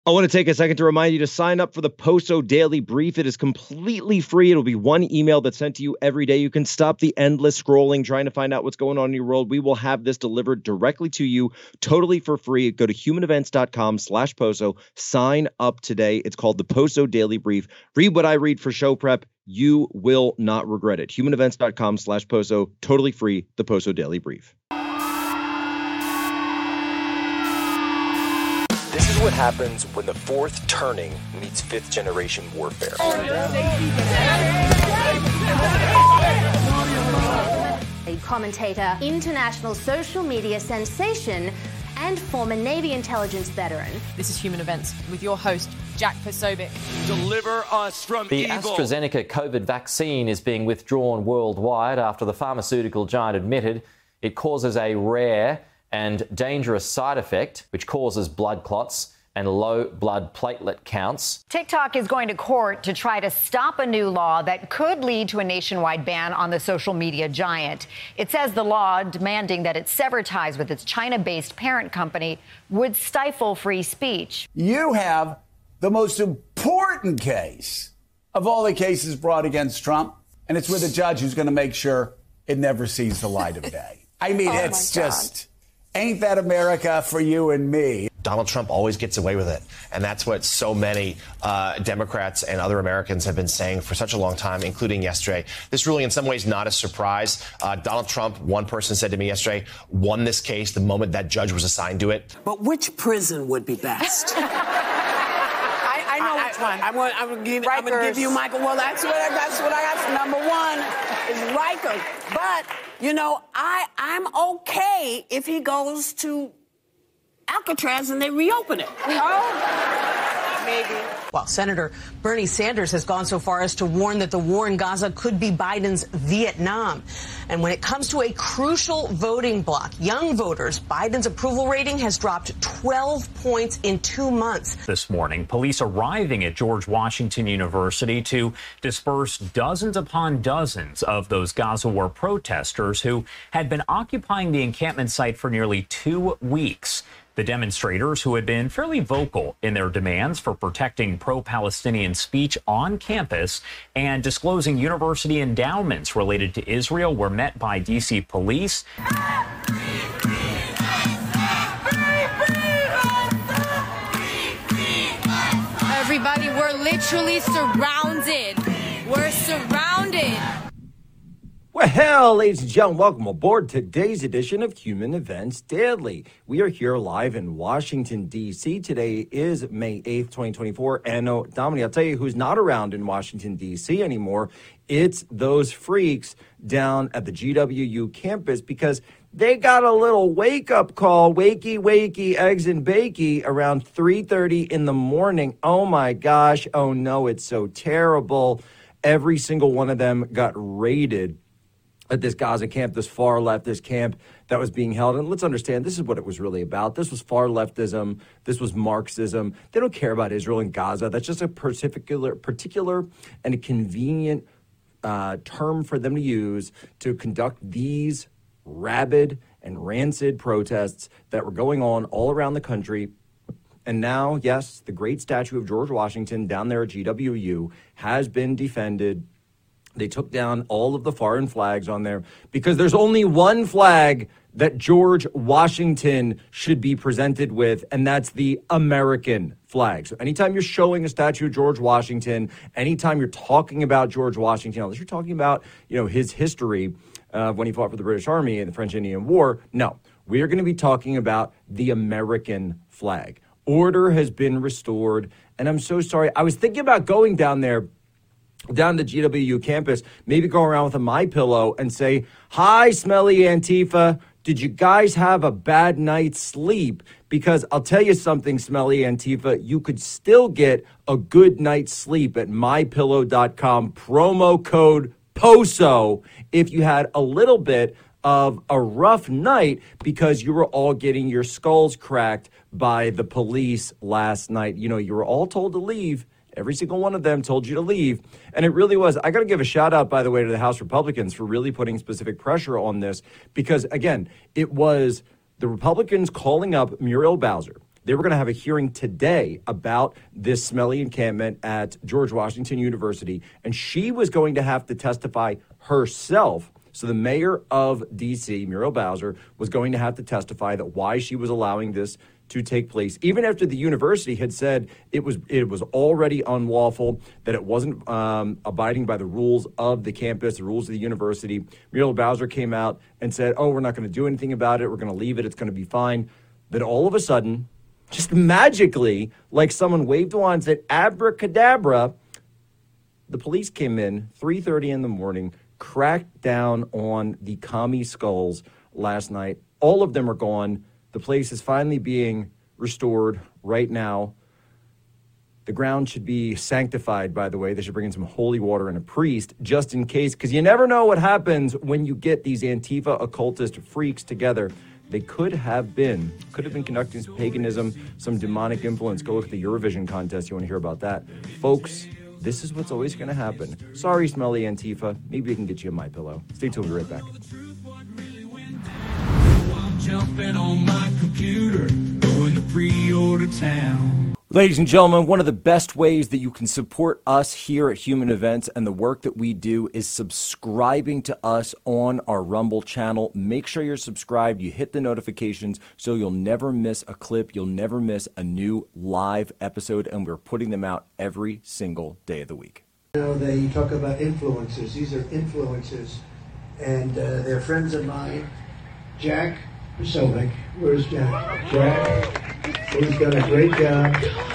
I want to take a second to remind you to sign up for the Poso Daily Brief. It is completely free. It'll be one email that's sent to you every day. You can stop the endless scrolling, trying to find out what's going on in your world. We will have this delivered directly to you, totally for free. Go to humanevents.com/Poso. Sign up today. It's called the Poso Daily Brief. Read what I read for show prep. You will not regret it. humanevents.com/Poso. Totally free. The Poso Daily Brief. This is what happens when the fourth turning meets fifth generation warfare. A commentator, international social media sensation, and former Navy intelligence veteran. This is Human Events with your host, Jack Posobiec. Deliver us from the evil. The AstraZeneca COVID vaccine is being withdrawn worldwide after the pharmaceutical giant admitted it causes a rare and dangerous side effect, which causes blood clots and low blood platelet counts. TikTok is going to court to try to stop a new law that could lead to a nationwide ban on the social media giant. It says the law demanding that it sever ties with its China-based parent company would stifle free speech. You have the most important case of all the cases brought against Trump, and it's with a judge who's going to make sure it never sees the light of day. I mean, it's just... Ain't that America for you and me? Donald Trump always gets away with it. And that's what so many Democrats and other Americans have been saying for such a long time, including yesterday. This really, in some ways, not a surprise. Donald Trump, one person said to me yesterday, won this case the moment that judge was assigned to it. But which prison would be best? I know which one. I'm going to give you Michael. Well, that's what I got. Number one is Rikers. But, you know, I'm okay if he goes to Alcatraz and they reopen it. Oh, maybe. Well, Senator Bernie Sanders has gone so far as to warn that the war in Gaza could be Biden's Vietnam. And when it comes to a crucial voting bloc, young voters, Biden's approval rating has dropped 12 points in 2 months. This morning, police arriving at George Washington University to disperse dozens upon dozens of those Gaza war protesters who had been occupying the encampment site for nearly 2 weeks. The demonstrators, who had been fairly vocal in their demands for protecting pro-Palestinian speech on campus and disclosing university endowments related to Israel, were met by D.C. police. Everybody, we're literally surrounded. We're surrounded. Well, ladies and gentlemen, welcome aboard today's edition of Human Events Daily. We are here live in Washington, D.C. Today is May 8th, 2024. And Dominique, I'll tell you who's not around in Washington, D.C. anymore. It's those freaks down at the GWU campus, because they got a little wake-up call, wakey, eggs and bakey, around 3:30 in the morning. Oh, my gosh. Oh, no, it's so terrible. Every single one of them got raided at this Gaza camp, this far leftist camp that was being held. And let's understand, this is what it was really about. This was far leftism. This was Marxism. They don't care about Israel and Gaza. That's just a particular and a convenient term for them to use to conduct these rabid and rancid protests that were going on all around the country. And now, yes, the great statue of George Washington down there at GWU has been defended. They took down all of the foreign flags on there because there's only one flag that George Washington should be presented with, and that's the American flag. So anytime you're showing a statue of George Washington, anytime you're talking about George Washington, unless you're talking about, his history when he fought for the British Army in the French-Indian War, no, we are going to be talking about the American flag. Order has been restored, and I'm so sorry. I was thinking about going down the GWU campus, maybe go around with a MyPillow and say, "Hi, smelly Antifa. Did you guys have a bad night's sleep?" Because I'll tell you something, smelly Antifa, you could still get a good night's sleep at MyPillow.com, promo code POSO, if you had a little bit of a rough night because you were all getting your skulls cracked by the police last night. You were all told to leave. Every single one of them told you to leave. And it really was. I got to give a shout out, by the way, to the House Republicans for really putting specific pressure on this because, again, it was the Republicans calling up Muriel Bowser. They were going to have a hearing today about this smelly encampment at George Washington University, and she was going to have to testify herself. So the mayor of D.C., Muriel Bowser, was going to have to testify that why she was allowing this to take place, even after the university had said it was already unlawful, that it wasn't abiding by the rules of the campus, the rules of the university. Muriel Bowser came out and said, oh, we're not going to do anything about it. We're going to leave it. It's going to be fine. Then all of a sudden, just magically, like someone waved a wand and said, abracadabra, the police came in 3:30 in the morning, cracked down on the commie skulls last night. All of them are gone. The place is finally being restored right now. The ground should be sanctified, by the way. They should bring in some holy water and a priest just in case, because you never know what happens when you get these Antifa occultist freaks together. They could have been conducting some paganism, some demonic influence. Go look at the Eurovision contest. You want to hear about that. Folks, this is what's always going to happen. Sorry, smelly Antifa. Maybe we can get you a MyPillow. Stay tuned. We'll be right back. Jumping on my computer, going to pre-order town. Ladies and gentlemen, one of the best ways that you can support us here at Human Events and the work that we do is subscribing to us on our Rumble channel. Make sure you're subscribed. You hit the notifications so you'll never miss a clip. You'll never miss a new live episode, and we're putting them out every single day of the week. You know, you talk about influencers. These are influencers, and they're friends of mine. Jack Posobiec. Where's Jack? Jack, who's done a great job.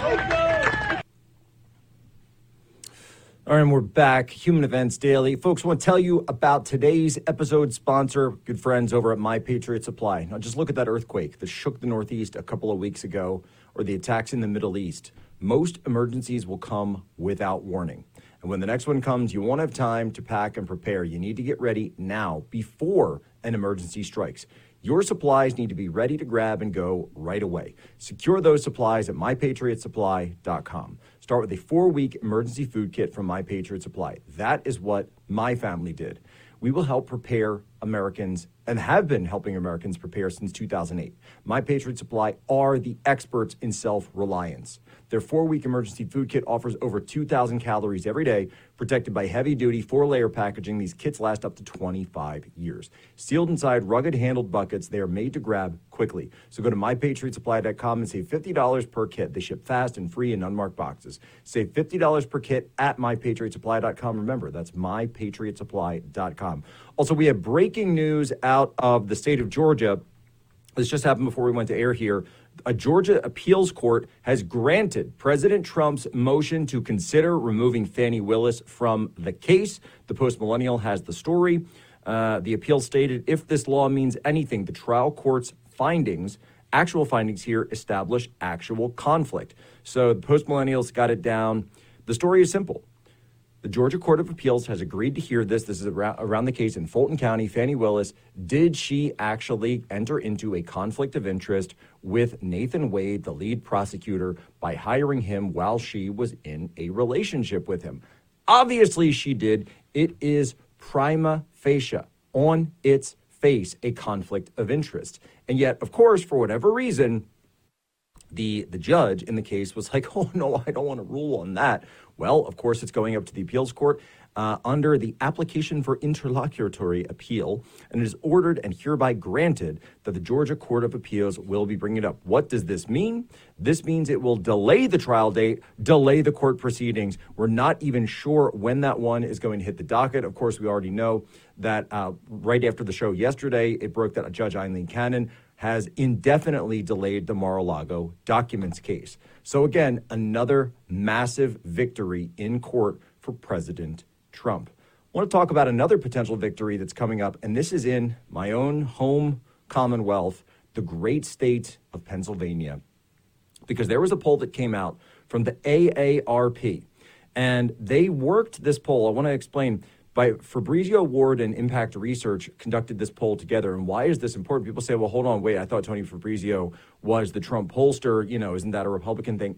All right, and we're back. Human Events Daily. Folks, I want to tell you about today's episode sponsor, good friends over at My Patriot Supply. Now, just look at that earthquake that shook the Northeast a couple of weeks ago, or the attacks in the Middle East. Most emergencies will come without warning. And when the next one comes, you won't have time to pack and prepare. You need to get ready now, before an emergency strikes. Your supplies need to be ready to grab and go right away. Secure those supplies at MyPatriotSupply.com. Start with a 4-week emergency food kit from My Patriot Supply. That is what my family did. We will help prepare Americans and have been helping Americans prepare since 2008. My Patriot Supply are the experts in self-reliance. Their 4-week emergency food kit offers over 2,000 calories every day, protected by heavy-duty 4-layer packaging. These kits last up to 25 years. Sealed inside rugged-handled buckets, they are made to grab quickly. So go to MyPatriotSupply.com and save $50 per kit. They ship fast and free in unmarked boxes. Save $50 per kit at MyPatriotSupply.com. Remember, that's MyPatriotSupply.com. Also, we have breaking news out of the state of Georgia. This just happened before we went to air here. A Georgia appeals court has granted President Trump's motion to consider removing Fani Willis from the case. The Post Millennial has the story. The appeal stated, if this law means anything, the trial court's findings, actual findings here, establish actual conflict. So the Post Millennials got it down. The story is simple. The Georgia Court of Appeals has agreed to hear this. This is around the case in Fulton County. Fani Willis, did she actually enter into a conflict of interest with Nathan Wade, the lead prosecutor, by hiring him while she was in a relationship with him? Obviously she did. It is prima facie, on its face, a conflict of interest. And yet, of course, for whatever reason, the judge in the case was like, oh, no, I don't want to rule on that. Well, of course, it's going up to the appeals court under the application for interlocutory appeal, and it is ordered and hereby granted that the Georgia Court of Appeals will be bringing it up. What does this mean? This means it will delay the trial date, delay the court proceedings. We're not even sure when that one is going to hit the docket. Of course, we already know that right after the show yesterday, it broke that Judge Eileen Cannon has indefinitely delayed the Mar-a-Lago documents case. So again, another massive victory in court for President Trump. I want to talk about another potential victory that's coming up, and this is in my own home Commonwealth, the great state of Pennsylvania, because there was a poll that came out from the AARP, and they worked this poll. I want to explain. By Fabrizio Ward and Impact Research conducted this poll together. And why is this important? People say, well, hold on, wait, I thought Tony Fabrizio was the Trump pollster. You know, isn't that a Republican thing?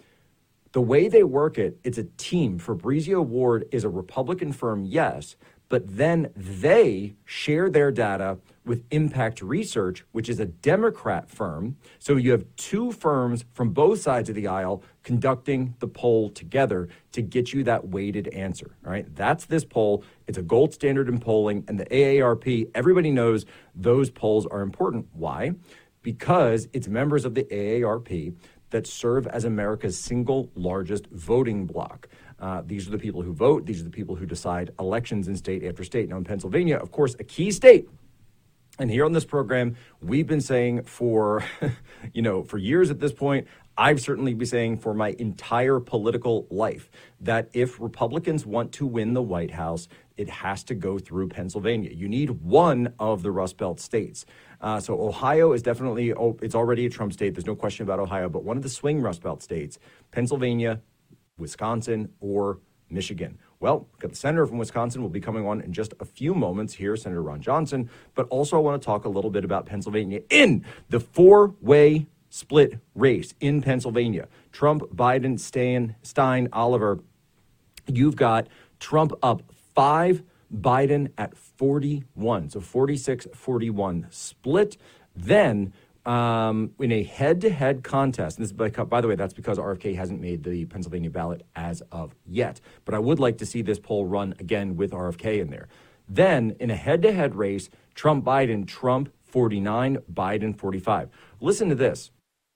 The way they work it, it's a team. Fabrizio Ward is a Republican firm, yes, but then they share their data with Impact Research, which is a Democrat firm. So you have two firms from both sides of the aisle conducting the poll together to get you that weighted answer. All right, that's this poll. It's a gold standard in polling, and the AARP, everybody knows those polls are important. Why? Because it's members of the AARP that serve as America's single largest voting bloc. These are the people who vote. These are the people who decide elections in state after state. Now, in Pennsylvania, of course, a key state. And here on this program, we've been saying for, for years at this point, I've certainly been saying for my entire political life that if Republicans want to win the White House, it has to go through Pennsylvania. You need one of the Rust Belt states. So Ohio is definitely, it's already a Trump state. There's no question about Ohio. But one of the swing Rust Belt states, Pennsylvania, Wisconsin, or Michigan. Well, we've got the senator from Wisconsin will be coming on in just a few moments here, Senator Ron Johnson. But also I want to talk a little bit about Pennsylvania in the four-way split race in Pennsylvania. Trump, Biden, Stein, Oliver. You've got Trump up 5, Biden at 41. So 46-41 split. Then in a head-to-head contest, and this, by the way, that's because RFK hasn't made the Pennsylvania ballot as of yet. But I would like to see this poll run again with RFK in there. Then in a head-to-head race, Trump-Biden, Trump 49, Biden 45. Listen to this.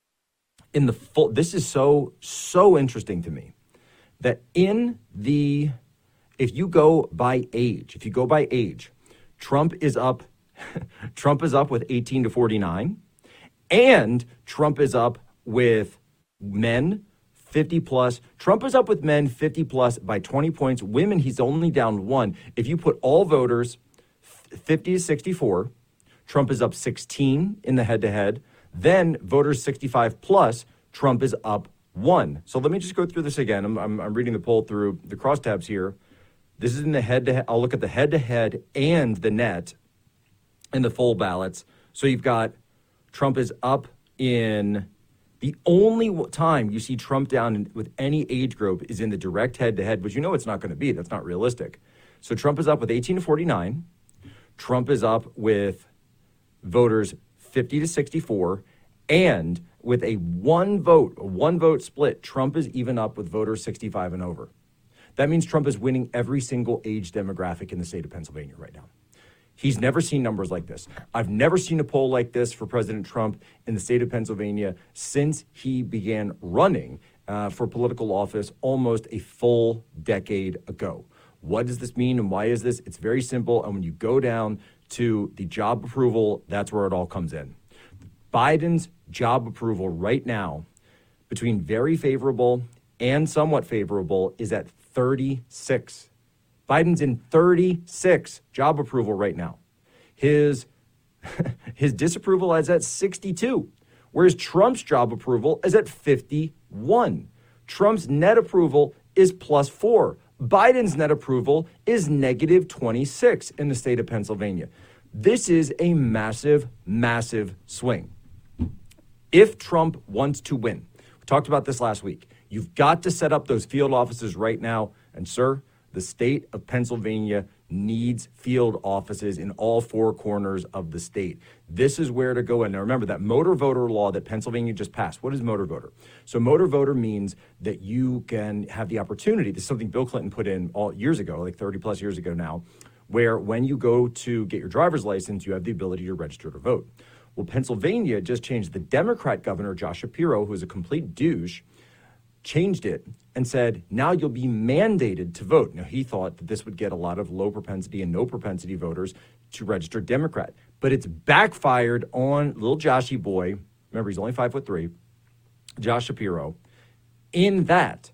This is so interesting to me that if you go by age, Trump is up with 18 to 49, and Trump is up with men 50 plus. Trump is up with men 50 plus by 20 points. Women, he's only down 1. If you put all voters 50 to 64, Trump is up 16 in the head-to-head. Then voters 65 plus, Trump is up 1. So let me just go through this again. I'm reading the poll through the crosstabs here. This is in the head-to-head. I'll look at the head-to-head and the net in the full ballots. So you've got Trump is up in the only time you see Trump down with any age group is in the direct head-to-head, which it's not going to be. That's not realistic. So Trump is up with 18 to 49. Trump is up with voters 50 to 64, and with a one vote split, Trump is even up with voters 65 and over. That means Trump is winning every single age demographic in the state of Pennsylvania right now. He's never seen numbers like this. I've never seen a poll like this for President Trump in the state of Pennsylvania since he began running for political office almost a full decade ago. What does this mean and why is this? It's very simple. And when you go down to the job approval, that's where it all comes in. Biden's job approval right now, between very favorable and somewhat favorable, is at 36. Biden's in 36 job approval right now. His disapproval is at 62, whereas Trump's job approval is at 51. Trump's net approval is +4. Biden's net approval is -26 in the state of Pennsylvania. This is a massive, massive swing. If Trump wants to win, we talked about this last week, you've got to set up those field offices right now. And sir, the state of Pennsylvania needs field offices in all four corners of the state. This is where to go in. Now remember that motor voter law that Pennsylvania just passed. What is motor voter? So motor voter means that you can have the opportunity. This is something Bill Clinton put in all years ago, like 30 plus years ago now, where when you go to get your driver's license, you have the ability to register to vote. Well, Pennsylvania just changed. The Democrat governor, Josh Shapiro, who is a complete douche, changed it and said, now you'll be mandated to vote. Now, he thought that this would get a lot of low propensity and no propensity voters to register Democrat. But it's backfired on little Joshy boy. Remember, he's only 5'3", Josh Shapiro, in that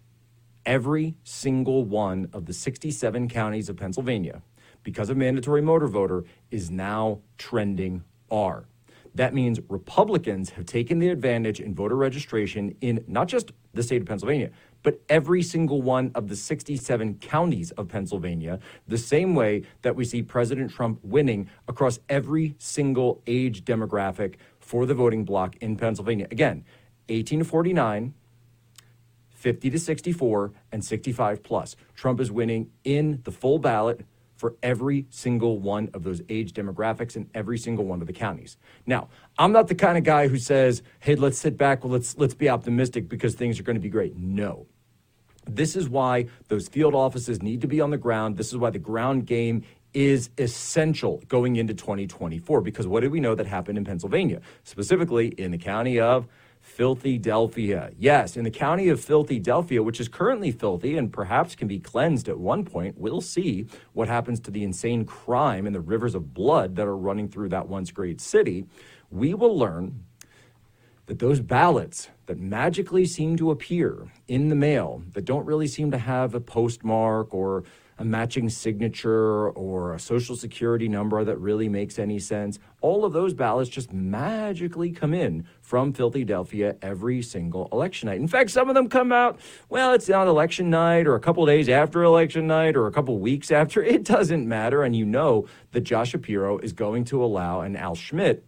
every single one of the 67 counties of Pennsylvania, because of mandatory motor voter, is now trending R. That means Republicans have taken the advantage in voter registration in not just the state of Pennsylvania, but every single one of the 67 counties of Pennsylvania, the same way that we see President Trump winning across every single age demographic for the voting bloc in Pennsylvania. Again, 18 to 49, 50 to 64, and 65 plus. Trump is winning in the full ballot for every single one of those age demographics in every single one of the counties. Now, I'm not the kind of guy who says, hey, let's sit back, let's be optimistic because things are going to be great. No. This is why those field offices need to be on the ground. This is why the ground game is essential going into 2024, because what did we know that happened in Pennsylvania, specifically in the county of Philadelphia? Yes, in the county of Philadelphia, which is currently filthy and perhaps can be cleansed at one point. We'll see what happens to the insane crime and the rivers of blood that are running through that once great city. We will learn that those ballots that magically seem to appear in the mail that don't really seem to have a postmark or a matching signature or a social security number that really makes any sense, all of those ballots just magically come in from Philadelphia every single election night. In fact, some of them come out, well, it's on election night or a couple days after election night or a couple weeks after. It doesn't matter. And you know that Josh Shapiro is going to allow, and Al Schmidt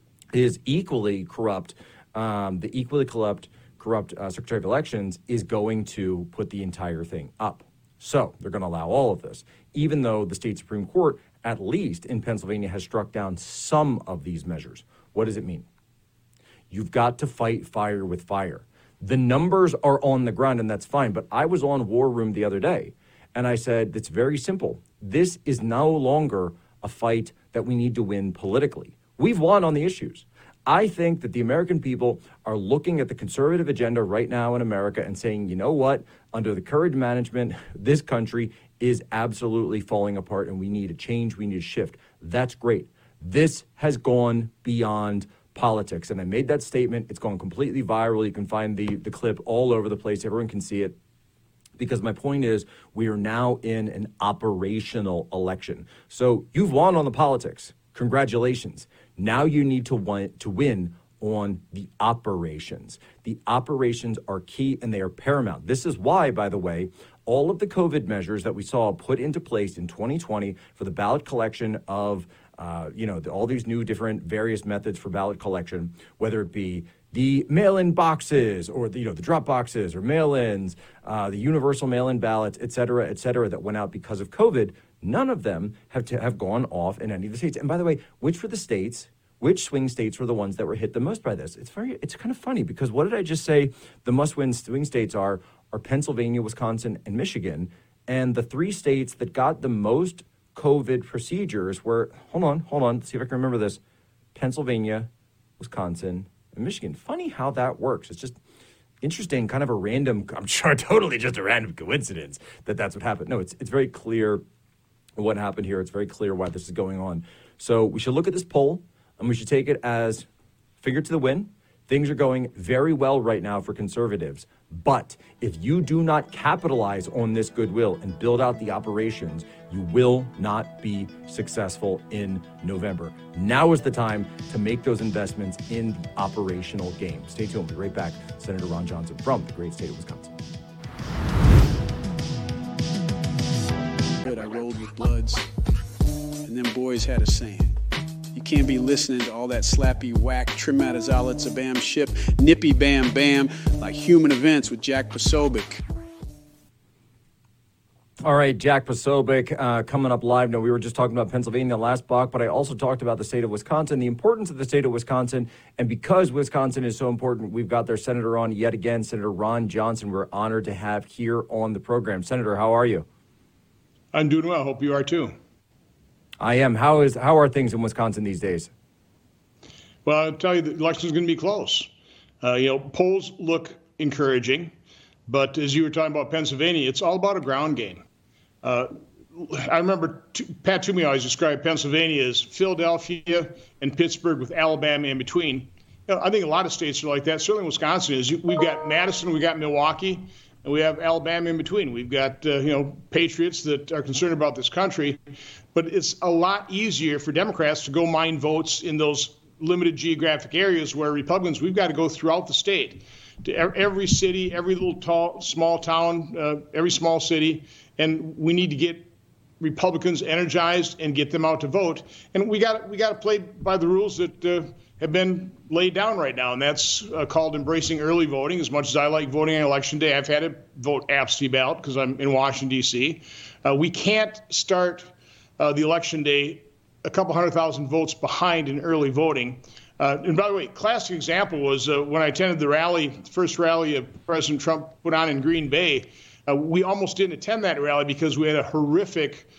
is equally corrupt, the equally corrupt Secretary of Elections is going to put the entire thing up. So they're going to allow all of this, even though the state Supreme Court, at least in Pennsylvania, has struck down some of these measures. What does it mean? You've got to fight fire with fire. The numbers are on the ground, and that's fine. But I was on War Room the other day, and I said, it's very simple. This is no longer a fight that we need to win politically. We've won on the issues. I think that the American people are looking at the conservative agenda right now in America and saying, you know what, under the current management, this country is absolutely falling apart and we need a change, we need a shift. That's great. This has gone beyond politics. And I made that statement. It's gone completely viral. You can find the clip all over the place. Everyone can see it. Because my point is, we are now in an operational election. So you've won on the politics. Congratulations. Now you need to win on the operations. The operations are key and they are paramount. This is why, by the way, all of the COVID measures that we saw put into place in 2020 for the ballot collection of, all these new different various methods for ballot collection, whether it be the mail-in boxes or the drop boxes or mail-ins, the universal mail-in ballots, et cetera, that went out because of COVID. None of them have gone off in any of the states. And by the way, which swing states were the ones that were hit the most by this? It's kind of funny because what did I just say? The must-win swing states are Pennsylvania, Wisconsin, and Michigan. And the three states that got the most COVID procedures were, hold on, let's see if I can remember this, Pennsylvania, Wisconsin, and Michigan. Funny how that works. It's just interesting, kind of a random, I'm sure totally just a random coincidence that's what happened. No, it's very clear what happened here. It's very clear why this is going on. So we should look at this poll and we should take it as finger to the wind. Things are going very well right now for conservatives. But if you do not capitalize on this goodwill and build out the operations, you will not be successful in November. Now is the time to make those investments in the operational game. Stay tuned. We'll be right back. Senator Ron Johnson from the great state of Wisconsin. I rolled with Bloods, and them boys had a saying. You can't be listening to all that slappy whack, trim out his outlets, a bam ship, nippy bam bam, like Human Events with Jack Posobiec. All right, Jack Posobiec coming up live. Now, we were just talking about Pennsylvania last block, but I also talked about the state of Wisconsin, the importance of the state of Wisconsin. And because Wisconsin is so important, we've got their senator on yet again, Senator Ron Johnson. We're honored to have here on the program. Senator, how are you? I'm doing well. Hope you are too. I am. How are things in Wisconsin these days? Well, I'll tell you, the election is going to be close. Polls look encouraging, but as you were talking about Pennsylvania, it's all about a ground game. I remember Pat Toomey always described Pennsylvania as Philadelphia and Pittsburgh with Alabama in between. I think a lot of states are like that. Certainly Wisconsin is. We've got Madison, we've got Milwaukee, and we have Alabama in between. We've got, patriots that are concerned about this country. But it's a lot easier for Democrats to go mine votes in those limited geographic areas where Republicans, we've got to go throughout the state to every city, every little small town, every small city. And we need to get Republicans energized and get them out to vote. And we got to play by the rules that have been laid down right now, and that's called embracing early voting. As much as I like voting on Election Day, I've had to vote absentee ballot because I'm in Washington, D.C. We can't start the election day a couple 100,000 votes behind in early voting. And by the way, classic example was when I attended the first rally President Trump put on in Green Bay. We almost didn't attend that rally because we had a horrific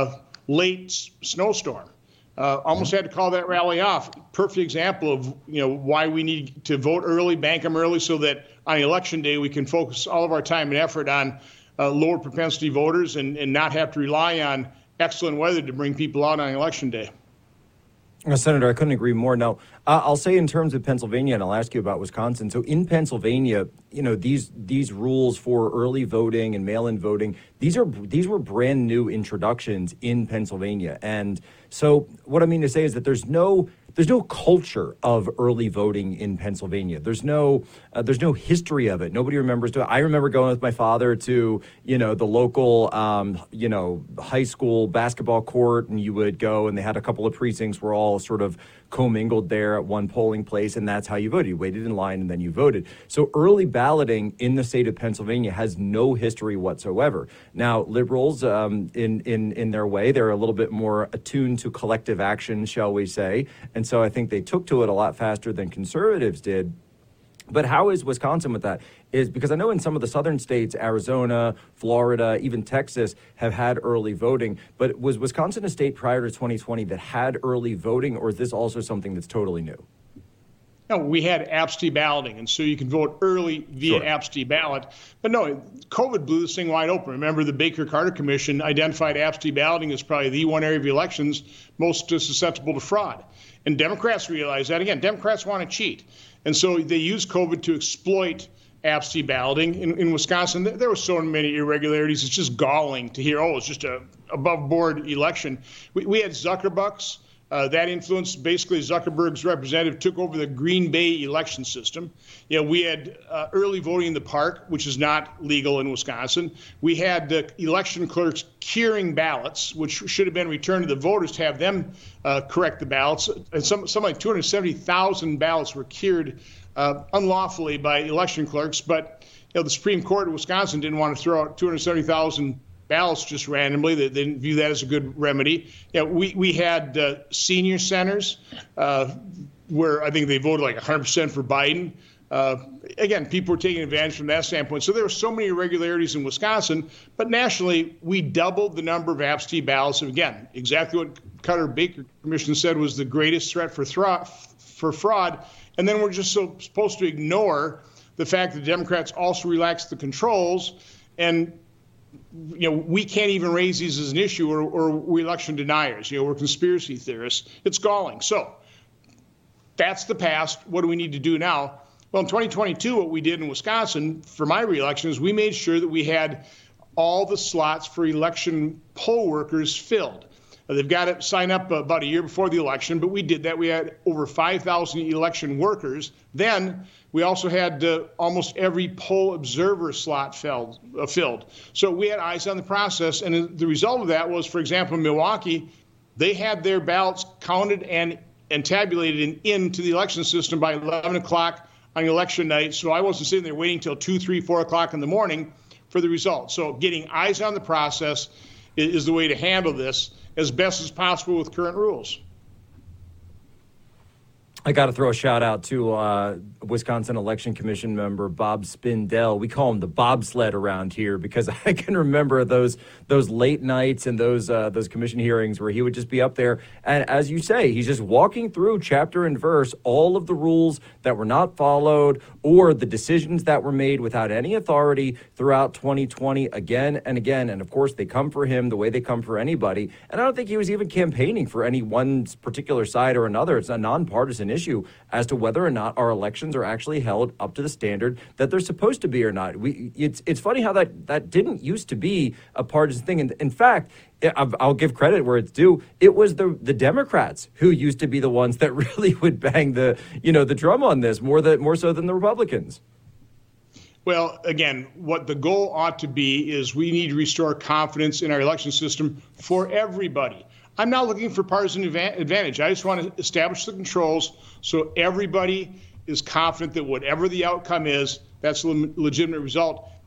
late snowstorm. Almost had to call that rally off. Perfect example of why we need to vote early, bank them early, so that on election day we can focus all of our time and effort on lower propensity voters and not have to rely on excellent weather to bring people out on election day. Senator, I couldn't agree more. Now, I'll say in terms of Pennsylvania, and I'll ask you about Wisconsin. So in Pennsylvania, these rules for early voting and mail-in voting, these were brand new introductions in Pennsylvania. And so what I mean to say is that there's no culture of early voting in Pennsylvania. There's no history of it. Nobody remembers it. I remember going with my father to, the local, high school basketball court, and you would go, and they had a couple of precincts were all sort of commingled there at one polling place, and that's how you voted. You waited in line and then you voted. So early balloting in the state of Pennsylvania has no history whatsoever. Now, liberals, in their way, they're a little bit more attuned to collective action, shall we say, and so I think they took to it a lot faster than conservatives did. But how is Wisconsin with that? Is because I know in some of the southern states, Arizona, Florida, even Texas, have had early voting. But was Wisconsin a state prior to 2020 that had early voting, or is this also something that's totally new? No, we had absentee balloting, and so you can vote early via absentee ballot. But no, COVID blew this thing wide open. Remember, the Baker-Carter Commission identified absentee balloting as probably the one area of elections most susceptible to fraud. And Democrats realize that. Again, Democrats want to cheat. And so they used COVID to exploit absentee balloting. In Wisconsin, there were so many irregularities. It's just galling to hear, it's just a above-board election. We had Zuckerbucks. That influenced basically Zuckerberg's representative took over the Green Bay election system. We had early voting in the park, which is not legal in Wisconsin. We had the election clerks curing ballots, which should have been returned to the voters to have them correct the ballots. And something like 270,000 ballots were cured unlawfully by election clerks. But the Supreme Court of Wisconsin didn't want to throw out 270,000 ballots just randomly. They didn't view that as a good remedy. We had senior centers where I think they voted like 100% for Biden. Again, people were taking advantage from that standpoint. So there were so many irregularities in Wisconsin, but nationally, we doubled the number of absentee ballots. And again, exactly what Carter-Baker Commission said was the greatest threat for fraud. And then we're just supposed to ignore the fact that Democrats also relaxed the controls, and we can't even raise these as an issue, or we're election deniers. We're conspiracy theorists. It's galling. So that's the past. What do we need to do now? Well, in 2022, what we did in Wisconsin for my reelection is we made sure that we had all the slots for election poll workers filled. They've got to sign up about a year before the election, but we did that. We had over 5,000 election workers. Then we also had almost every poll observer slot filled. So we had eyes on the process. And the result of that was, for example, in Milwaukee, they had their ballots counted and tabulated and into the election system by 11 o'clock on election night. So I wasn't sitting there waiting until 2, 3, 4 o'clock in the morning for the results. So getting eyes on the process is the way to handle this as best as possible with current rules. I got to throw a shout out to Wisconsin Election Commission member Bob Spindell. We call him the bobsled around here because I can remember those late nights and those commission hearings where he would just be up there. And as you say, he's just walking through chapter and verse all of the rules that were not followed or the decisions that were made without any authority throughout 2020 again and again. And of course, they come for him the way they come for anybody. And I don't think he was even campaigning for any one particular side or another. It's a nonpartisan issue as to whether or not our elections are actually held up to the standard that they're supposed to be or not. It's funny how that didn't used to be a partisan thing. And in fact, I'll give credit where it's due. It was the Democrats who used to be the ones that really would bang the drum on this more so than the Republicans. Well, again, what the goal ought to be is we need to restore confidence in our election system for everybody. I'm not looking for partisan advantage. I just want to establish the controls so everybody is confident that whatever the outcome is, that's a legitimate result.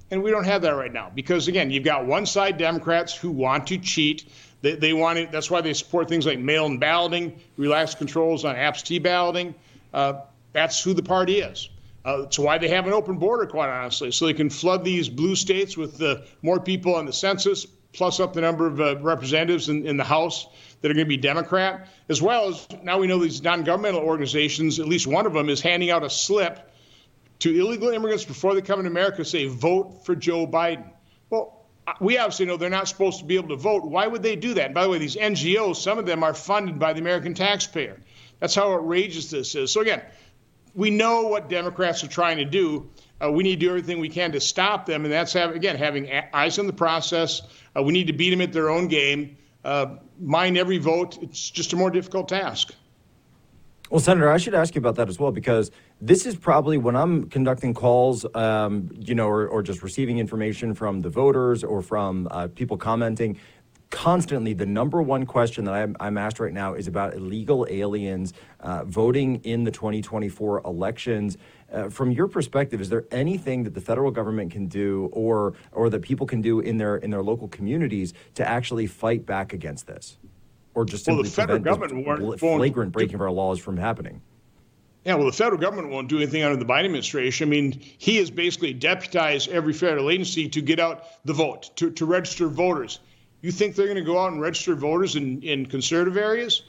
And we don't have that right now because, again, you've got one side Democrats who want to cheat. They want it. That's why they support things like mail-in balloting, relaxed controls on absentee balloting. That's who the party is. It's why they have an open border, quite honestly, so they can flood these blue states with more people on the census, plus up the number of representatives in the House that are going to be Democrat, as well as now we know these non-governmental organizations, at least one of them is handing out a slip to illegal immigrants before they come to America, say, vote for Joe Biden. Well, we obviously know they're not supposed to be able to vote. Why would they do that? And by the way, these NGOs, some of them are funded by the American taxpayer. That's how outrageous this is. So again, we know what Democrats are trying to do. We need to do everything we can to stop them, and that's, having eyes on the process. We need to beat them at their own game. Mine every vote. It's just a more difficult task. Well, Senator, I should ask you about that as well, because this is probably when I'm conducting calls, or just receiving information from the voters or from people commenting, constantly the number one question that I'm asked right now is about illegal aliens voting in the 2024 elections. From your perspective, is there anything that the federal government can do or that people can do in their local communities to actually fight back against this? Or just simply the federal prevent government this flagrant breaking of our laws from happening? Yeah, well, the federal government won't do anything under the Biden administration. I mean, he has basically deputized every federal agency to get out the vote, to register voters. You think they're going to go out and register voters in conservative areas?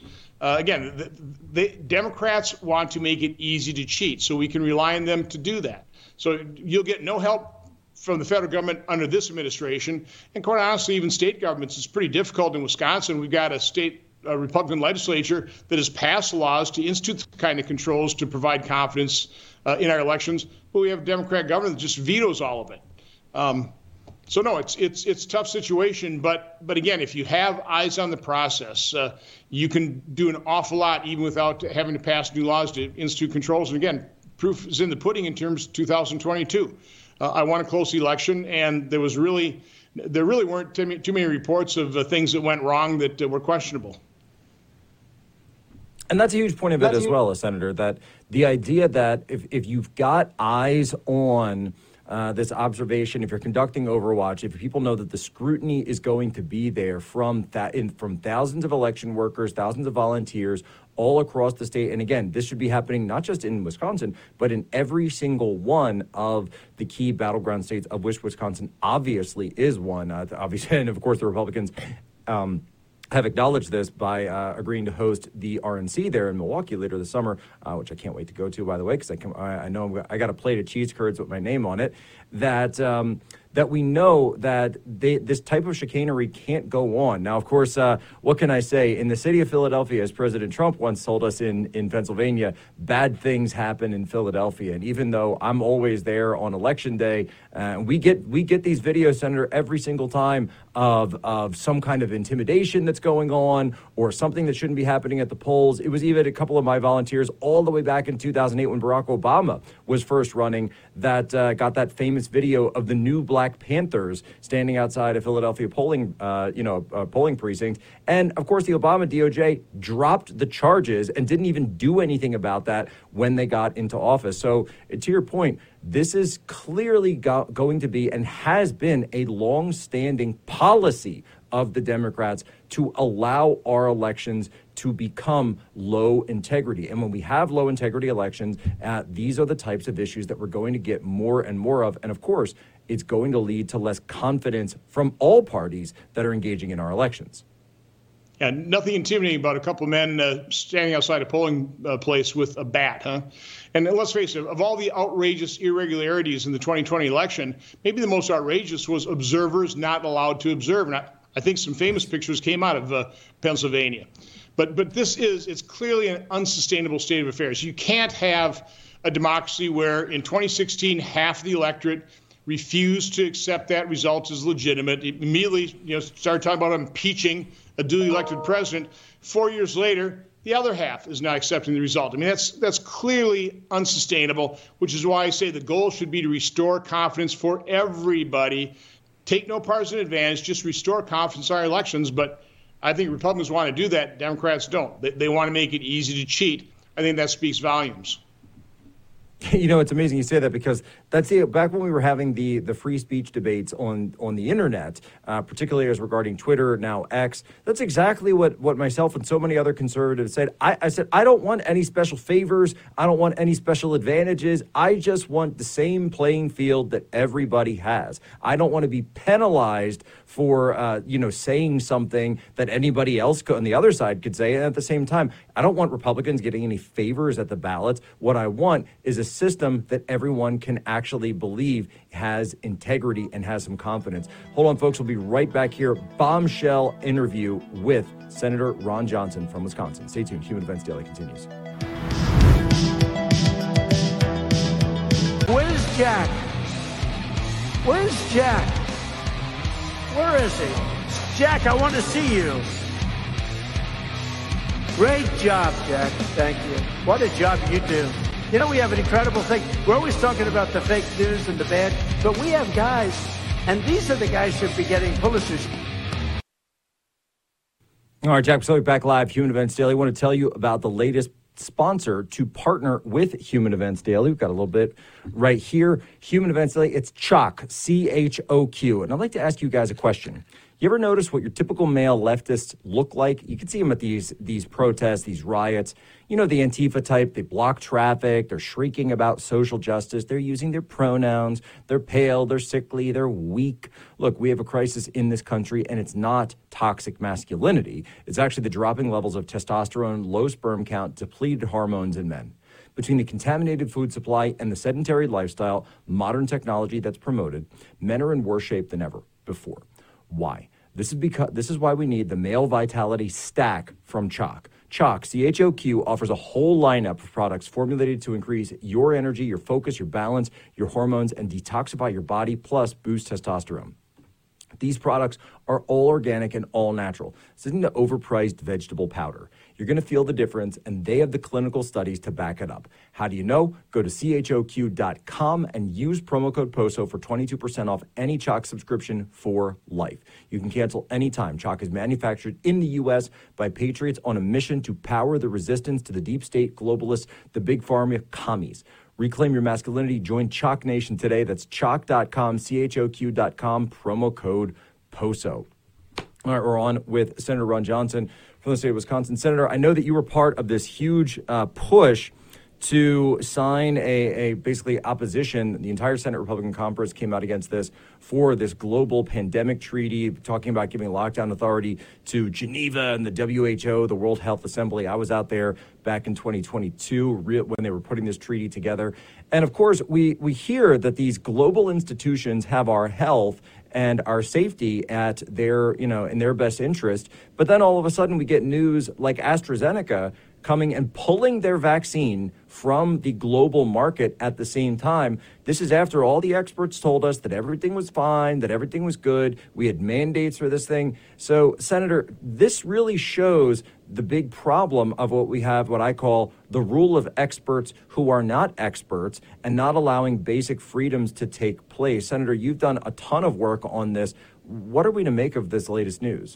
The Democrats want to make it easy to cheat, so we can rely on them to do that. So you'll get no help from the federal government under this administration. And quite honestly, even state governments, it's pretty difficult. In Wisconsin, we've got a state Republican legislature that has passed laws to institute the kind of controls to provide confidence in our elections. But we have a Democrat government that just vetoes all of it. So no, it's a tough situation. But again, if you have eyes on the process, you can do an awful lot even without having to pass new laws to institute controls. And again, proof is in the pudding in terms of 2022. I won a close election, and there really weren't too many reports of things that went wrong that were questionable. And that's a huge point of it as well, Senator, that the idea that if you've got eyes on this observation, if you're conducting Overwatch, if people know that the scrutiny is going to be there from thousands of election workers, thousands of volunteers all across the state. And again, this should be happening not just in Wisconsin, but in every single one of the key battleground states, of which Wisconsin obviously is one. Obviously, and of course, the Republicans have acknowledged this by agreeing to host the RNC there in Milwaukee later this summer, which I can't wait to go to, by the way, because I know I got a plate of cheese curds with my name on it, that we know that this type of chicanery can't go on. Now, of course, what can I say? In the city of Philadelphia, as President Trump once told us in Pennsylvania, bad things happen in Philadelphia. And even though I'm always there on Election Day, we get these videos, Senator, every single time of some kind of intimidation that's going on or something that shouldn't be happening at the polls. It was even a couple of my volunteers all the way back in 2008 when Barack Obama was first running that got that famous video of the new Black Panthers standing outside a Philadelphia polling precinct. And of course, the Obama DOJ dropped the charges and didn't even do anything about that when they got into office. So to your point, this is clearly going to be and has been a long-standing policy of the Democrats to allow our elections to become low integrity. And when we have low integrity elections, these are the types of issues that we're going to get more and more of. And of course, it's going to lead to less confidence from all parties that are engaging in our elections. Yeah, nothing intimidating about a couple of men standing outside a polling place with a bat, huh? And let's face it, of all the outrageous irregularities in the 2020 election, maybe the most outrageous was observers not allowed to observe. And I think some famous pictures came out of Pennsylvania. But it's clearly an unsustainable state of affairs. You can't have a democracy where in 2016, half the electorate refused to accept that result as legitimate. It immediately, started talking about impeaching a duly elected president. 4 years later, the other half is not accepting the result. I mean, that's clearly unsustainable, which is why I say the goal should be to restore confidence for everybody. Take no partisan advantage, just restore confidence in our elections. But I think Republicans want to do that. Democrats don't. They want to make it easy to cheat. I think that speaks volumes. You know, it's amazing you say that because that's it. Back when we were having the free speech debates on the internet, particularly as regarding Twitter, now X, that's exactly what myself and so many other conservatives said. I said, I don't want any special favors. I don't want any special advantages. I just want the same playing field that everybody has. I don't want to be penalized for, saying something that anybody else on the other side could say. And at the same time, I don't want Republicans getting any favors at the ballots. What I want is a system that everyone can actually believe has integrity and has some confidence. Hold on, folks. We'll be right back here. Bombshell interview with Senator Ron Johnson from Wisconsin. Stay tuned. Human Events Daily continues. Where's Jack? Where's Jack? Where is he? Jack, I want to see you. Great job, Jack. Thank you. What a job you do. You know, we have an incredible thing. We're always talking about the fake news and the bad, but we have guys, and these are the guys who should be getting Pulitzers. All right, Jack Posobiec back live, Human Events Daily. I want to tell you about the latest sponsor to partner with Human Events Daily. We've got a little bit right here. Human Events Daily, it's CHOQ, C-H-O-Q. And I'd like to ask you guys a question. You ever notice what your typical male leftists look like? You can see them at these protests, these riots. You know, the Antifa type, they block traffic, they're shrieking about social justice, they're using their pronouns, they're pale, they're sickly, they're weak. Look, we have a crisis in this country, and it's not toxic masculinity. It's actually the dropping levels of testosterone, low sperm count, depleted hormones in men. Between the contaminated food supply and the sedentary lifestyle, modern technology that's promoted, men are in worse shape than ever before. Why? This is why we need the Male Vitality Stack from CHOQ. CHOQ, C-H-O-Q, offers a whole lineup of products formulated to increase your energy, your focus, your balance, your hormones, and detoxify your body, plus boost testosterone. These products are all organic and all natural. This isn't an overpriced vegetable powder. You're going to feel the difference, and they have the clinical studies to back it up. How do you know? Go to CHOQ.com and use promo code POSO for 22% off any CHOQ subscription for life. You can cancel anytime. CHOQ is manufactured in the U.S. by patriots on a mission to power the resistance to the deep state globalists, the big pharma commies. Reclaim your masculinity. Join CHOQ Nation today. That's CHOQ.com, CHOQ.com, promo code POSO. All right, we're on with Senator Ron Johnson from the state of Wisconsin. Senator, I know that you were part of this huge push to sign a basically opposition. The entire Senate Republican Conference came out against this for this global pandemic treaty, talking about giving lockdown authority to Geneva and the WHO, the World Health Assembly. I was out there back in 2022 when they were putting this treaty together. And of course, we hear that these global institutions have our health and our safety at their, in their best interest. But then all of a sudden we get news like AstraZeneca coming and pulling their vaccine from the global market at the same time. This is after all the experts told us that everything was fine, that everything was good. We had mandates for this thing. So, Senator, this really shows the big problem of what we have, what I call the rule of experts who are not experts and not allowing basic freedoms to take place. Senator, you've done a ton of work on this. What are we to make of this latest news?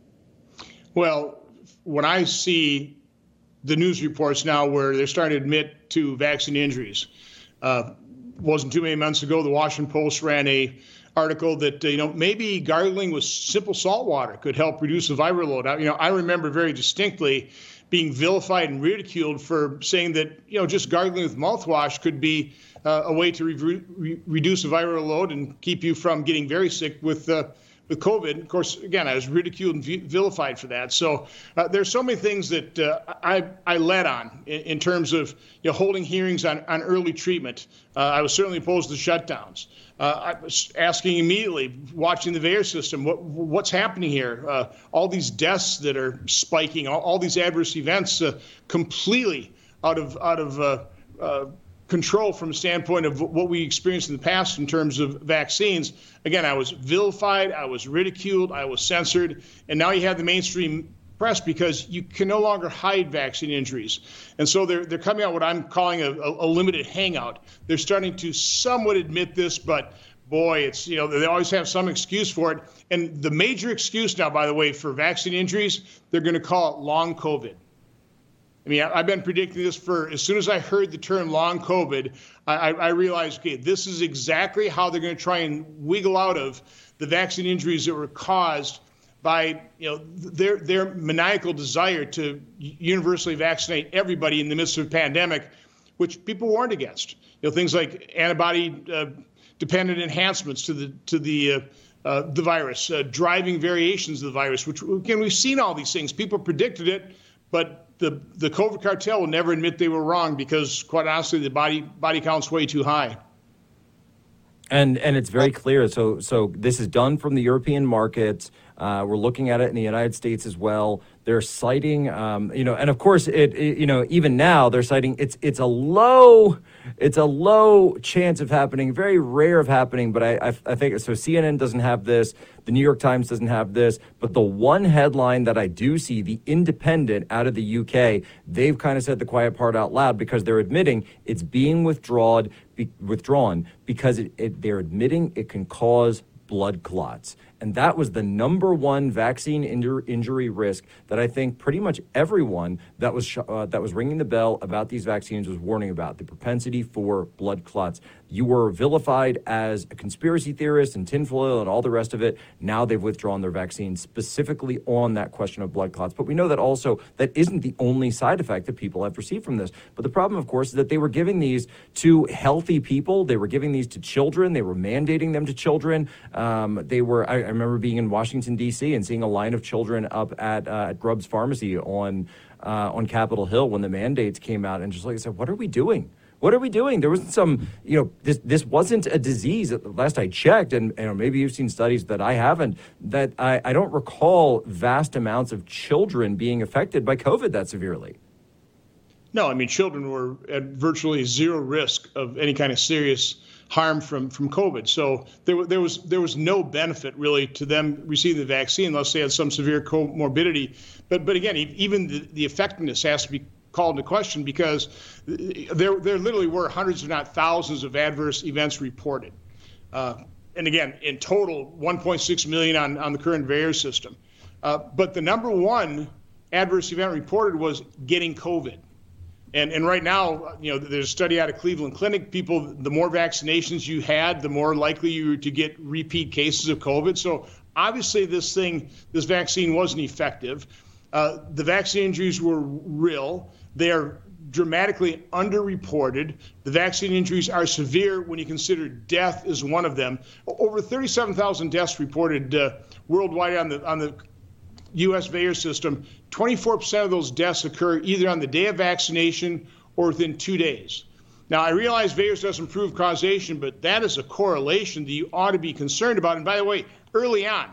Well, when I see the news reports now where they're starting to admit to vaccine injuries. Wasn't too many months ago, the Washington Post ran a article that, maybe gargling with simple salt water could help reduce the viral load. I remember very distinctly being vilified and ridiculed for saying that, just gargling with mouthwash could be a way to reduce the viral load and keep you from getting very sick with COVID. Of course, again, I was ridiculed and vilified for that. So there's so many things that I led on in terms of holding hearings on early treatment. I was certainly opposed to shutdowns. I was asking immediately, watching the VAERS system, what's happening here? All these deaths that are spiking, all these adverse events, completely out of control from the standpoint of what we experienced in the past in terms of vaccines. Again, I was vilified, I was ridiculed, I was censored, and now you have the mainstream press because you can no longer hide vaccine injuries. And so they're coming out what I'm calling a limited hangout. They're starting to somewhat admit this, but boy, it's, they always have some excuse for it. And the major excuse now, by the way, for vaccine injuries, they're going to call it long COVID. I mean, I've been predicting this for as soon as I heard the term long COVID, I realized, okay, this is exactly how they're going to try and wiggle out of the vaccine injuries that were caused by their maniacal desire to universally vaccinate everybody in the midst of a pandemic, which people warned against. Things like antibody dependent enhancements to the virus, driving variations of the virus, which again we've seen all these things. People predicted it, but the COVID cartel will never admit they were wrong because, quite honestly, the body count's way too high. And it's very clear. So this is done from the European markets. We're looking at it in the United States as well. They're citing, and of course, even now they're citing it's a low chance of happening, very rare of happening. But I think so. CNN doesn't have this. The New York Times doesn't have this. But the one headline that I do see, The Independent out of the UK, they've kind of said the quiet part out loud because they're admitting it's being withdrawn because they're admitting it can cause blood clots. And that was the number one vaccine injury risk that I think pretty much everyone that was ringing the bell about these vaccines was warning about, the propensity for blood clots. You were vilified as a conspiracy theorist and tinfoil and all the rest of it. Now they've withdrawn their vaccine specifically on that question of blood clots. But we know that also that isn't the only side effect that people have received from this. But the problem, of course, is that they were giving these to healthy people. They were giving these to children. They were mandating them to children. I remember being in Washington, D.C. and seeing a line of children up at Grubb's Pharmacy on Capitol Hill when the mandates came out. And just like I said, what are we doing? What are we doing? There wasn't some, this wasn't a disease. Last I checked, and maybe you've seen studies that I haven't, that I don't recall vast amounts of children being affected by COVID that severely. No, I mean, children were at virtually zero risk of any kind of serious harm from COVID. So there was no benefit really to them receiving the vaccine unless they had some severe comorbidity. But again, even the effectiveness has to be called into question because there literally were hundreds, if not thousands, of adverse events reported. And again, in total, 1.6 million on the current VAERS system. But the number one adverse event reported was getting COVID. And right now, there's a study out of Cleveland Clinic. People, the more vaccinations you had, the more likely you were to get repeat cases of COVID. So obviously this vaccine wasn't effective. The vaccine injuries were real. They are dramatically underreported. The vaccine injuries are severe when you consider death is one of them. Over 37,000 deaths reported worldwide on the U.S. VAERS system. 24% of those deaths occur either on the day of vaccination or within 2 days. Now, I realize VAERS doesn't prove causation, but that is a correlation that you ought to be concerned about. And by the way, early on,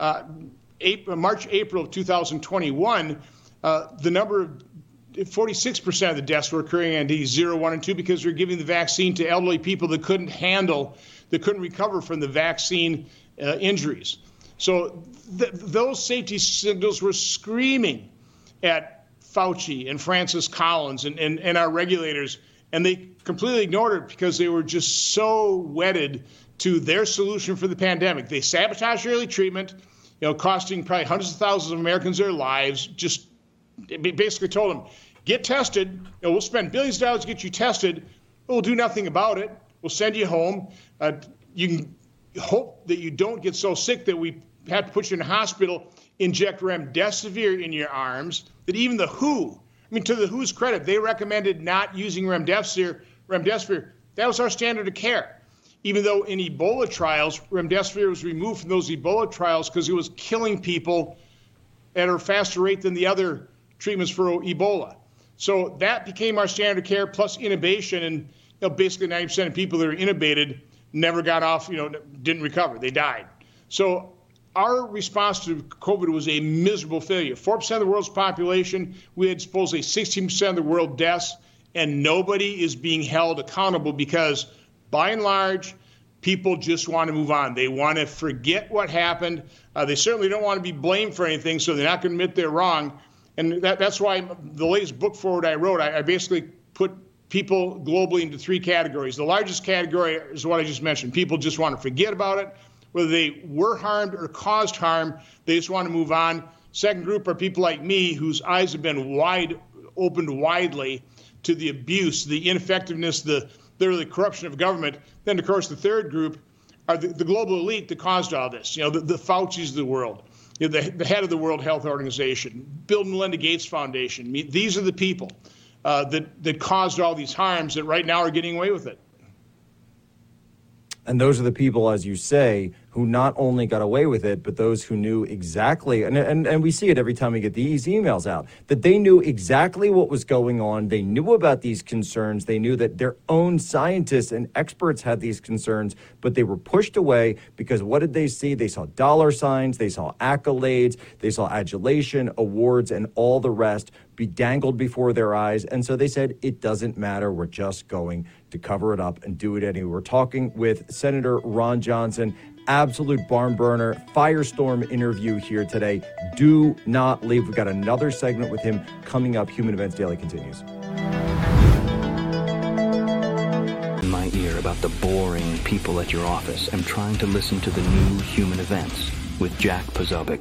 March, April of 2021, the number of 46% of the deaths were occurring on days 0, 1, and 2 because they're giving the vaccine to elderly people that couldn't recover from the vaccine injuries. So those safety signals were screaming at Fauci and Francis Collins and our regulators, and they completely ignored it because they were just so wedded to their solution for the pandemic. They sabotaged early treatment, costing probably hundreds of thousands of Americans their lives. Just basically told them, get tested. We'll spend billions of dollars to get you tested. We'll do nothing about it. We'll send you home. You can hope that you don't get so sick that we have to put you in a hospital, inject remdesivir in your arms, that even the WHO, to the WHO's credit, they recommended not using remdesivir. That was our standard of care. Even though in Ebola trials, remdesivir was removed from those Ebola trials because it was killing people at a faster rate than the other treatments for Ebola. So that became our standard of care plus intubation, and basically 90% of people that are intubated never got off, didn't recover. They died. So our response to COVID was a miserable failure. 4% of the world's population, we had supposedly 16% of the world deaths, and nobody is being held accountable because, by and large, people just want to move on. They want to forget what happened. They certainly don't want to be blamed for anything, so they're not going to admit they're wrong. And that's why the latest book forward I wrote, I basically put people globally into three categories. The largest category is what I just mentioned. People just want to forget about it. Whether they were harmed or caused harm, they just want to move on. Second group are people like me whose eyes have been wide opened widely to the abuse, the ineffectiveness, literally corruption of government. Then, of course, the third group are the global elite that caused all this. The Faucis of the world, the head of the World Health Organization, Bill and Melinda Gates Foundation. I mean, these are the people that caused all these harms that right now are getting away with it. And those are the people, as you say, who not only got away with it, but those who knew exactly, and we see it every time we get these emails out, that they knew exactly what was going on. They knew about these concerns. They knew that their own scientists and experts had these concerns, but they were pushed away because what did they see? They saw dollar signs, they saw accolades, they saw adulation, awards, and all the rest be dangled before their eyes. And so they said, it doesn't matter. We're just going to cover it up and do it anyway. We're talking with Senator Ron Johnson. Absolute barn burner, firestorm interview here today. Do not leave. We've got another segment with him coming up. Human Events Daily continues. In my ear about the boring people at your office. I'm trying to listen to the new Human Events with Jack Posobiec.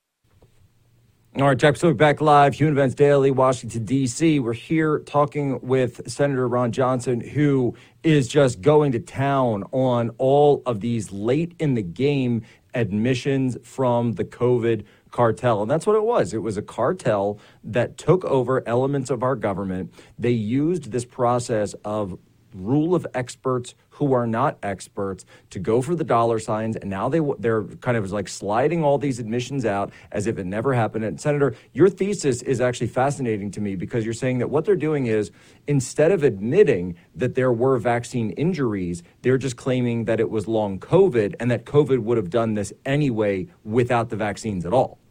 All right, Jack Posobiec back live, Human Events Daily, Washington, D.C. We're here talking with Senator Ron Johnson, who is just going to town on all of these late-in-the-game admissions from the COVID cartel. And that's what it was. It was a cartel that took over elements of our government. They used this process of rule of experts who are not experts to go for the dollar signs, and now they're kind of like sliding all these admissions out as if it never happened. And Senator, your thesis is actually fascinating to me because you're saying that what they're doing is, instead of admitting that there were vaccine injuries, they're just claiming that it was long COVID and that COVID would have done this anyway without the vaccines at all.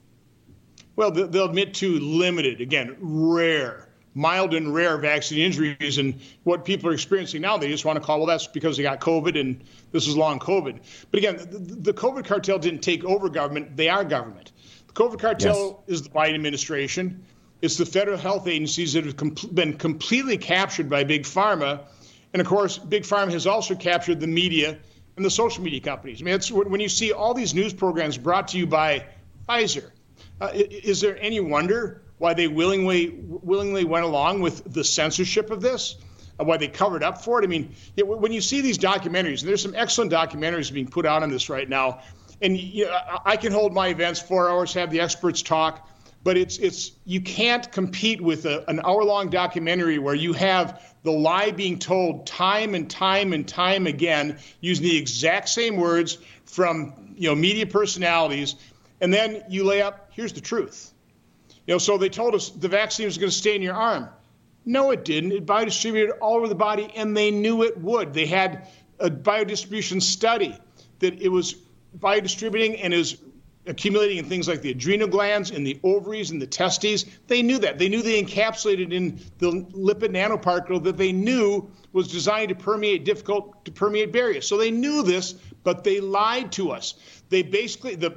Well, they'll admit to limited, again, rare, mild and rare vaccine injuries, and what people are experiencing now, they just want to call, well, that's because they got COVID and this is long COVID. But again, the COVID cartel didn't take over government. They are government. The COVID cartel is the Biden administration. It's the federal health agencies that have been completely captured by Big Pharma. And of course, Big Pharma has also captured the media and the social media companies. I mean, it's when you see all these news programs brought to you by Pfizer, is there any wonder why they willingly went along with the censorship of this, why they covered up for it? I mean, when you see these documentaries, and there's some excellent documentaries being put out on this right now, and I can hold my events 4 hours, have the experts talk, but it's you can't compete with an hour-long documentary where you have the lie being told time and time and time again, using the exact same words from media personalities, and then you lay up, here's the truth. So they told us the vaccine was going to stay in your arm. No, it didn't. It biodistributed all over the body, and they knew it would. They had a biodistribution study that it was biodistributing and is accumulating in things like the adrenal glands and the ovaries and the testes. They knew that. They knew they encapsulated in the lipid nanoparticle that they knew was designed to permeate difficult to permeate barriers. So they knew this, but they lied to us. They basically, the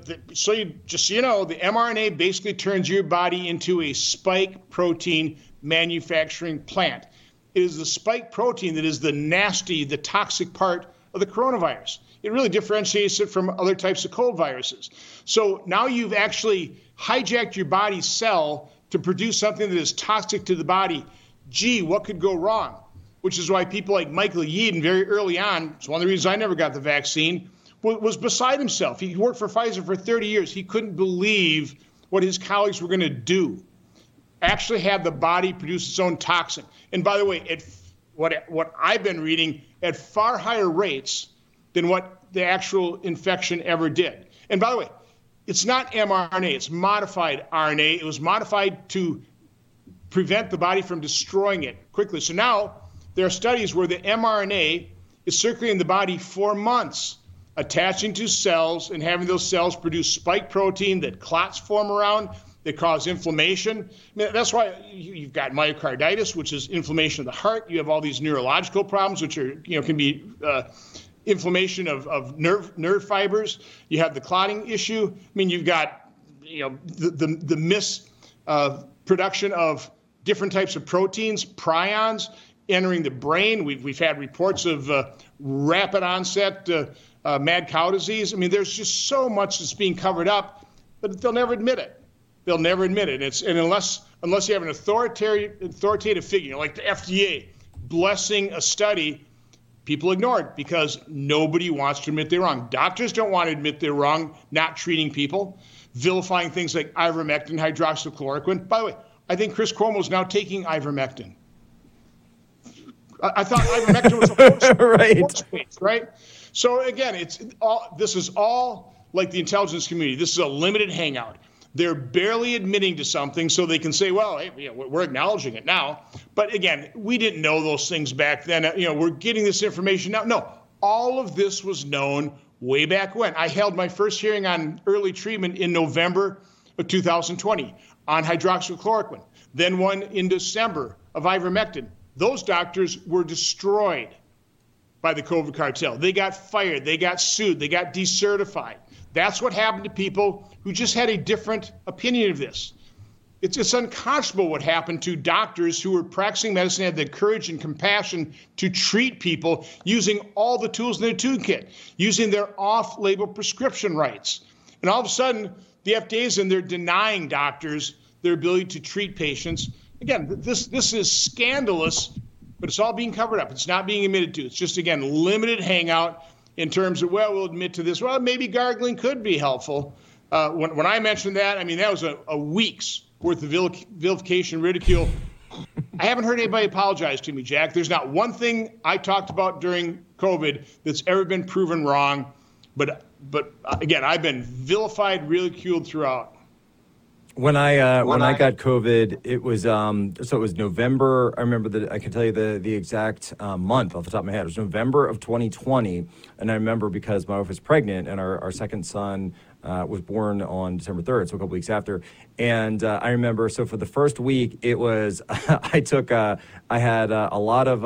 mRNA basically turns your body into a spike protein manufacturing plant. It is the spike protein that is the nasty, the toxic part of the coronavirus. It really differentiates it from other types of cold viruses. So now you've actually hijacked your body's cell to produce something that is toxic to the body. Gee, what could go wrong? Which is why people like Michael Yeadon very early on, it's one of the reasons I never got the vaccine, was beside himself. He worked for Pfizer for 30 years. He couldn't believe what his colleagues were going to do, actually have the body produce its own toxin. And by the way, what I've been reading, at far higher rates than what the actual infection ever did. And by the way, it's not mRNA, it's modified RNA. It was modified to prevent the body from destroying it quickly. So now there are studies where the mRNA is circulating in the body for months, attaching to cells and having those cells produce spike protein that clots form around that cause inflammation. I mean, that's why you've got myocarditis, which is inflammation of the heart. You have all these neurological problems, which are can be inflammation of nerve fibers. You have the clotting issue. I mean, you've got the misproduction of different types of proteins, prions entering the brain. We've had reports of rapid onset mad cow disease. I mean, there's just so much that's being covered up, but they'll never admit it. They'll never admit it. And unless you have an authoritative figure, like the FDA, blessing a study, people ignore it because nobody wants to admit they're wrong. Doctors don't want to admit they're wrong, not treating people, vilifying things like ivermectin, hydroxychloroquine. By the way, I think Chris Cuomo is now taking ivermectin. I thought ivermectin was a horse paste, right? So again, this is all like the intelligence community. This is a limited hangout. They're barely admitting to something so they can say, well, hey, we're acknowledging it now. But again, we didn't know those things back then. We're getting this information now. No, all of this was known way back when. I held my first hearing on early treatment in November of 2020 on hydroxychloroquine, then one in December of ivermectin. Those doctors were destroyed by the COVID cartel. They got fired. They got sued. They got decertified. That's what happened to people who just had a different opinion of this. It's unconscionable what happened to doctors who were practicing medicine, had the courage and compassion to treat people using all the tools in their toolkit, using their off-label prescription rights. And all of a sudden, the FDA is in there denying doctors their ability to treat patients. Again, this is scandalous, but it's all being covered up. It's not being admitted to. It's just, again, limited hangout in terms of, well, we'll admit to this. Well, maybe gargling could be helpful. When I mentioned that, I mean, that was a week's worth of vilification, ridicule. I haven't heard anybody apologize to me, Jack. There's not one thing I talked about during COVID that's ever been proven wrong. But again, I've been vilified, ridiculed throughout. When I got COVID, it was it was November. I remember I can tell you the exact month off the top of my head. It was November of 2020, and I remember because my wife was pregnant and our second son was born on December 3rd, so a couple weeks after. And I remember, so for the first week, it was I had a lot of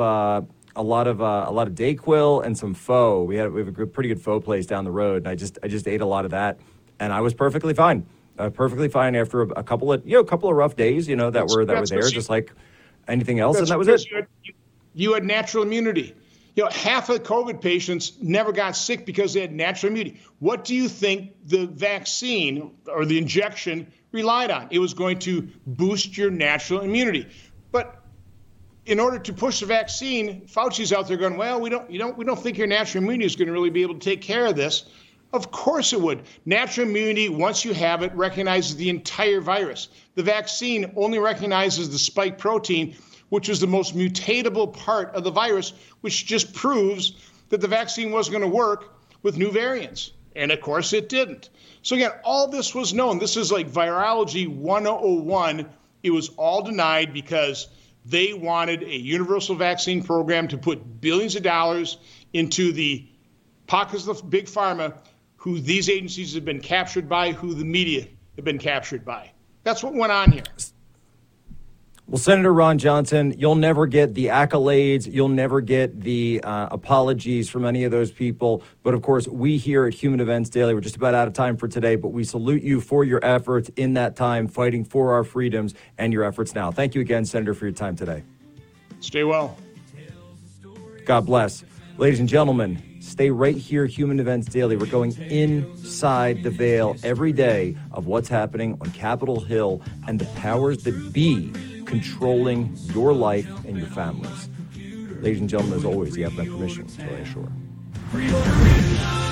Dayquil and some pho. We have a pretty good pho place down the road, and I just ate a lot of that, and I was perfectly fine. Perfectly fine after a couple of rough days, that were there, just like anything else, and that was it. You had natural immunity. Half of the COVID patients never got sick because they had natural immunity. What do you think the vaccine or the injection relied on? It was going to boost your natural immunity. But in order to push the vaccine, Fauci's out there going, well, we don't think your natural immunity is going to really be able to take care of this. Of course it would. Natural immunity, once you have it, recognizes the entire virus. The vaccine only recognizes the spike protein, which is the most mutatable part of the virus, which just proves that the vaccine wasn't going to work with new variants. And of course it didn't. So again, all this was known. This is like virology 101. It was all denied because they wanted a universal vaccine program to put billions of dollars into the pockets of big pharma, who these agencies have been captured by, who the media have been captured by. That's what went on here. Well, Senator Ron Johnson, you'll never get the accolades. You'll never get the apologies from any of those people. But, of course, we here at Human Events Daily, we're just about out of time for today, but we salute you for your efforts in that time fighting for our freedoms and your efforts now. Thank you again, Senator, for your time today. Stay well. God bless. Ladies and gentlemen, stay right here, Human Events Daily. We're going inside the veil every day of what's happening on Capitol Hill and the powers that be controlling your life and your families. Ladies and gentlemen, as always, you have my permission, so I assure.